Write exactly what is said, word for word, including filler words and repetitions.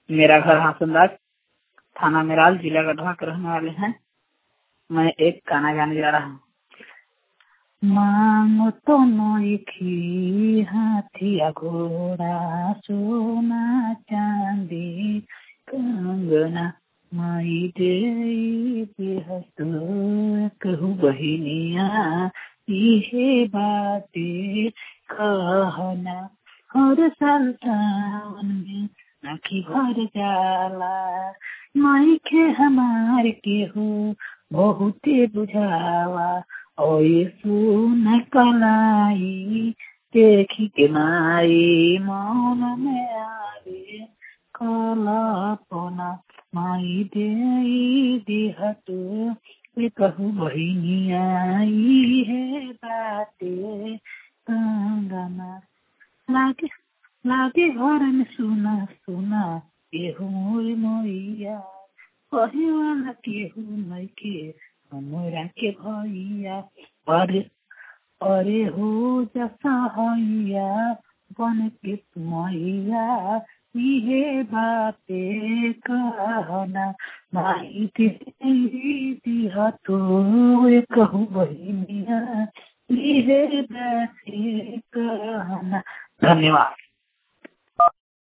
मेरा घर हासनदास, थाना मेराल, जिला गढ़वा के रहने वाले हैं। मैं एक गाना गाने जा रहा हूँ। मांगो तो नौखी हाथिया घोड़ा सोना चांदी कंगना माई दे कहू बहिनिया इहे बाते कहना हर साल सावन में राखी भर जाला माई के हमार के हो बहुते बुझावा और सुन कलाई देखी के माई मन में आवे कल्पना माई दे दिहतु कहू बहिनिया है बाते कंगना लागे लागे घर में सुना सुना केहू मोर मोइया कहे वाला केहू नहीं के हमरा के भैया अरे अरे हो जसा हैया बन के मैया इहे बाते कहना माई दिया तो कहू बहिनिया इहे बाते कहना। धन्यवाद।